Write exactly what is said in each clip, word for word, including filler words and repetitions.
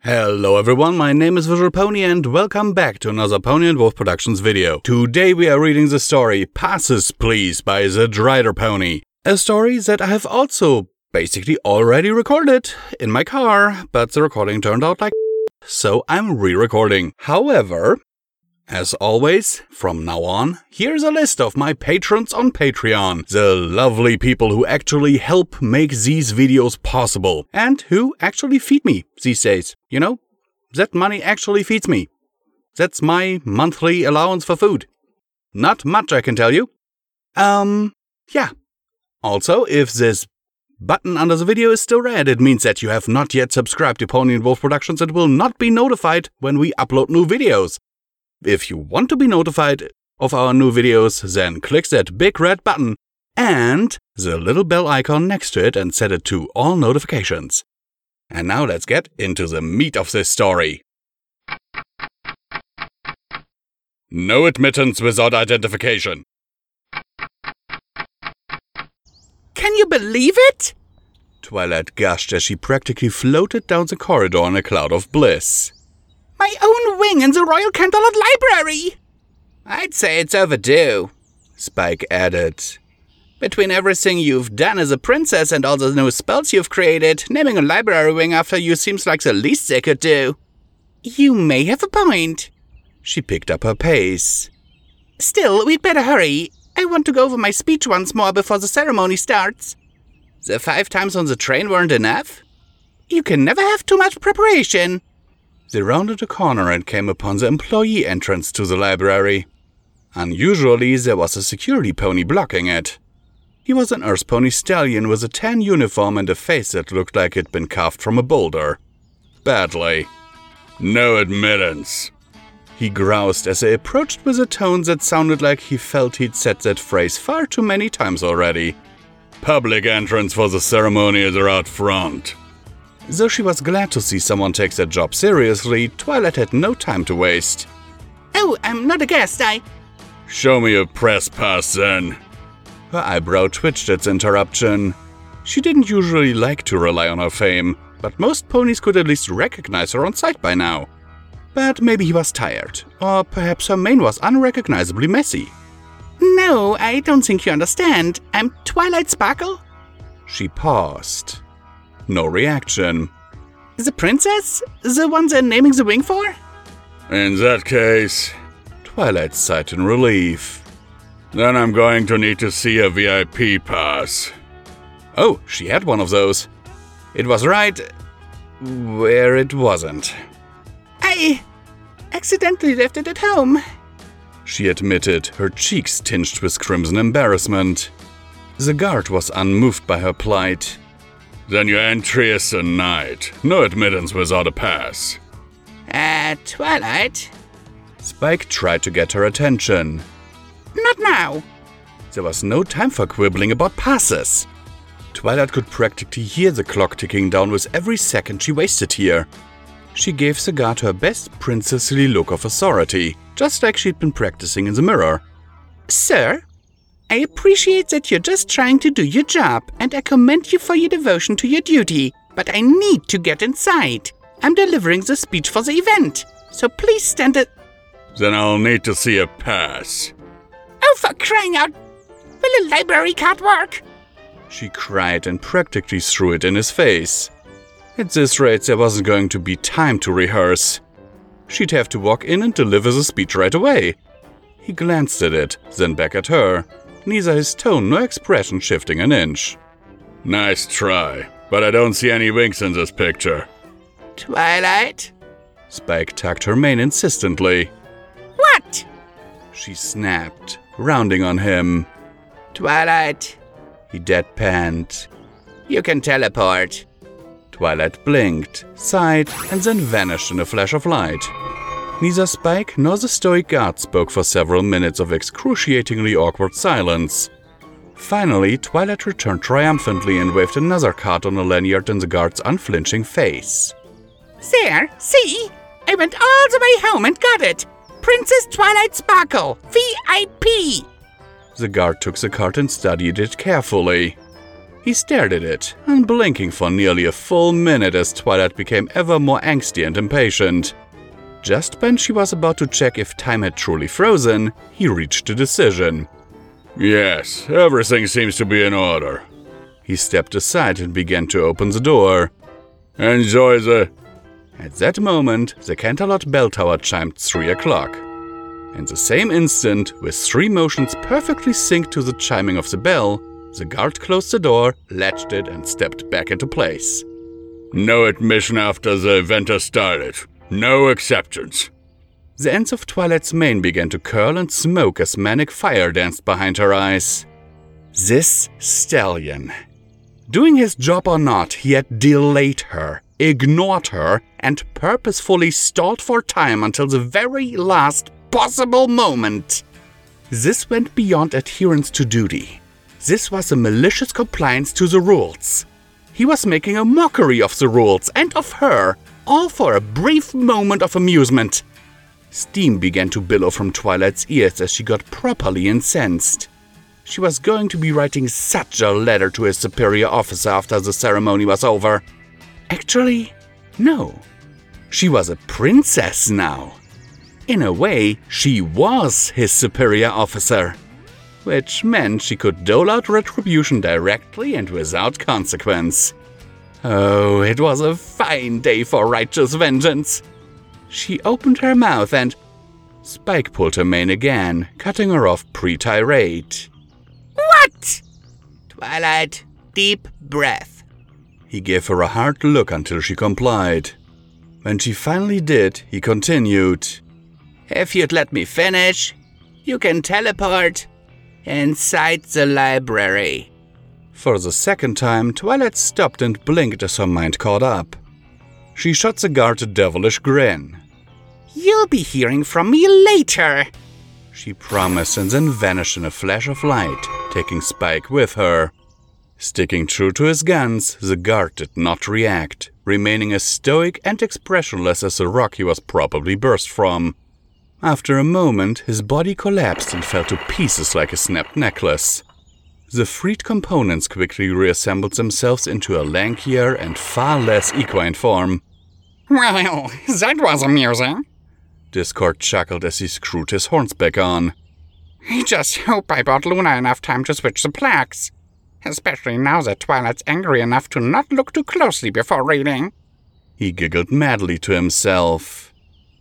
Hello everyone, my name is Visual Pony and welcome back to another Pony and Wolf Productions video. Today we are reading the story Passes Please by the Drider Pony. A story that I have also basically already recorded in my car, but the recording turned out like so I'm re-recording. However, as always, from now on, here's a list of my patrons on Patreon. The lovely people who actually help make these videos possible. And who actually feed me these days. You know, that money actually feeds me. That's my monthly allowance for food. Not much, I can tell you. Um, yeah. Also, if this button under the video is still red, it means that you have not yet subscribed to Pony and Wolf Productions and will not be notified when we upload new videos. If you want to be notified of our new videos, then click that big red button and the little bell icon next to it and set it to all notifications. And now let's get into the meat of this story. No admittance without identification. Can you believe it? Twilight gushed as she practically floated down the corridor in a cloud of bliss. My own wing in the Royal Canterlot Library! I'd say it's overdue, Spike added. Between everything you've done as a princess and all the new spells you've created, naming a library wing after you seems like the least they could do. You may have a point. She picked up her pace. Still, we'd better hurry. I want to go over my speech once more before the ceremony starts. The five times on the train weren't enough? You can never have too much preparation. They rounded a corner and came upon the employee entrance to the library. Unusually, there was a security pony blocking it. He was an Earth Pony stallion with a tan uniform and a face that looked like it'd been carved from a boulder. Badly. No admittance, he groused as they approached with a tone that sounded like he felt he'd said that phrase far too many times already. Public entrance for the ceremonies are out front. Though she was glad to see someone take their job seriously, Twilight had no time to waste. Oh, I'm not a guest, I... Show me a press pass, then. Her eyebrow twitched at the interruption. She didn't usually like to rely on her fame, but most ponies could at least recognize her on sight by now. But maybe he was tired, or perhaps her mane was unrecognizably messy. No, I don't think you understand. I'm Twilight Sparkle. She paused. No reaction. The princess? The one they're naming the wing for? In that case, Twilight sighed in relief. Then I'm going to need to see a V I P pass. Oh, she had one of those. It was right where it wasn't. I accidentally left it at home, she admitted, her cheeks tinged with crimson embarrassment. The guard was unmoved by her plight. Then your entry is denied. No admittance without a pass. Uh, Twilight? Spike tried to get her attention. Not now. There was no time for quibbling about passes. Twilight could practically hear the clock ticking down with every second she wasted here. She gave the guard her best princessly look of authority, just like she'd been practicing in the mirror. Sir? I appreciate that you're just trying to do your job, and I commend you for your devotion to your duty, but I need to get inside. I'm delivering the speech for the event, so please stand at... Then I'll need to see a pass. Oh, for crying out! Will a library card work? She cried and practically threw it in his face. At this rate, there wasn't going to be time to rehearse. She'd have to walk in and deliver the speech right away. He glanced at it, then back at her. Neither his tone nor expression shifting an inch. Nice try, but I don't see any winks in this picture. Twilight? Spike tugged her mane insistently. What? She snapped, rounding on him. Twilight. He deadpanned. You can teleport. Twilight blinked, sighed, and then vanished in a flash of light. Neither Spike nor the stoic guard spoke for several minutes of excruciatingly awkward silence. Finally, Twilight returned triumphantly and waved another card on a lanyard in the guard's unflinching face. There, see? I went all the way home and got it. Princess Twilight Sparkle, V I P. The guard took the card and studied it carefully. He stared at it, unblinking for nearly a full minute as Twilight became ever more angsty and impatient. Just when she was about to check if time had truly frozen, he reached a decision. Yes, everything seems to be in order. He stepped aside and began to open the door. Enjoy the... At that moment, the Canterlot bell tower chimed three o'clock. In the same instant, with three motions perfectly synced to the chiming of the bell, the guard closed the door, latched it, and stepped back into place. No admission after the event has started. No exceptions. The ends of Twilight's mane began to curl and smoke as manic fire danced behind her eyes. This stallion. Doing his job or not, he had delayed her, ignored her, and purposefully stalled for time until the very last possible moment. This went beyond adherence to duty. This was a malicious compliance to the rules. He was making a mockery of the rules and of her, all for a brief moment of amusement. Steam began to billow from Twilight's ears as she got properly incensed. She was going to be writing such a letter to his superior officer after the ceremony was over. Actually, no. She was a princess now. In a way, she was his superior officer, which meant she could dole out retribution directly and without consequence. Oh, it was a fine day for righteous vengeance. She opened her mouth and Spike pulled her mane again, cutting her off pre-tirade. What? Twilight, deep breath. He gave her a hard look until she complied. When she finally did, he continued. If you'd let me finish, you can teleport inside the library. For the second time, Twilight stopped and blinked as her mind caught up. She shot the guard a devilish grin. You'll be hearing from me later, she promised, and then vanished in a flash of light, taking Spike with her. Sticking true to his guns, the guard did not react, remaining as stoic and expressionless as the rock he was probably burst from. After a moment, his body collapsed and fell to pieces like a snapped necklace. The freed components quickly reassembled themselves into a lankier and far less equine form. Well, that was amusing, Discord chuckled as he screwed his horns back on. I just hope I bought Luna enough time to switch the plaques. Especially now that Twilight's angry enough to not look too closely before reading. He giggled madly to himself.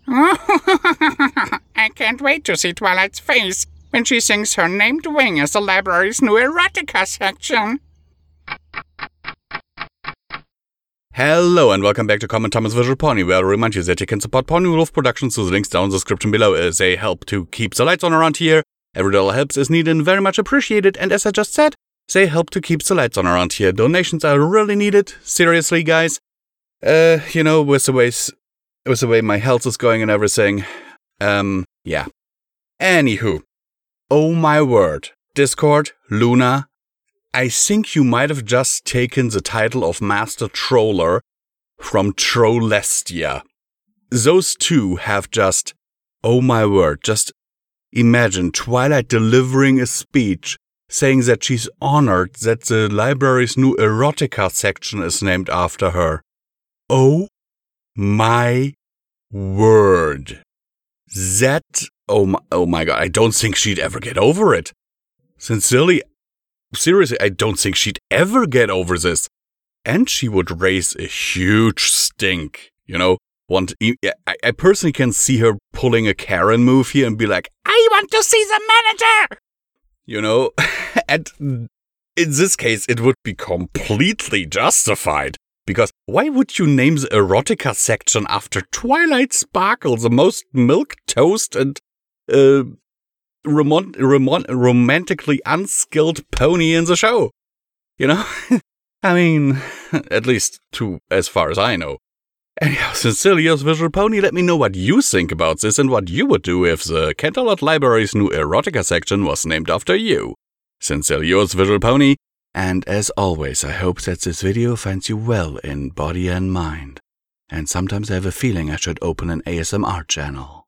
I can't wait to see Twilight's face when she sings her named wing as the library's new erotica section. Hello and welcome back to Common Thomas Visual Pony, where I remind you that you can support Pony Wolf Productions through the links down in the description below as they help to keep the lights on around here. Every dollar helps is needed and very much appreciated, and as I just said, they help to keep the lights on around here. Donations are really needed, seriously guys. Uh, you know, with the ways, with the way my health is going and everything. Um, yeah. Anywho. Oh my word. Discord, Luna, I think you might have just taken the title of Master Troller from Trollestia. Those two have just, oh my word, just imagine Twilight delivering a speech saying that she's honored that the library's new erotica section is named after her. Oh my word. That, oh my, oh my god, I don't think she'd ever get over it. Sincerely, seriously, I don't think she'd ever get over this. And she would raise a huge stink, you know. Want, I, I personally can see her pulling a Karen move here and be like, I want to see the manager! You know, and in this case, it would be completely justified. Because why would you name the erotica section after Twilight Sparkle, the most milquetoast and uh, rom- rom- romantically unskilled pony in the show? You know? I mean, at least to as far as I know. Anyhow, sincerely yours, Visual Pony, let me know what you think about this and what you would do if the Canterlot Library's new erotica section was named after you. Sincerely yours, Visual Pony, and as always, I hope that this video finds you well in body and mind. And sometimes I have a feeling I should open an A S M R channel.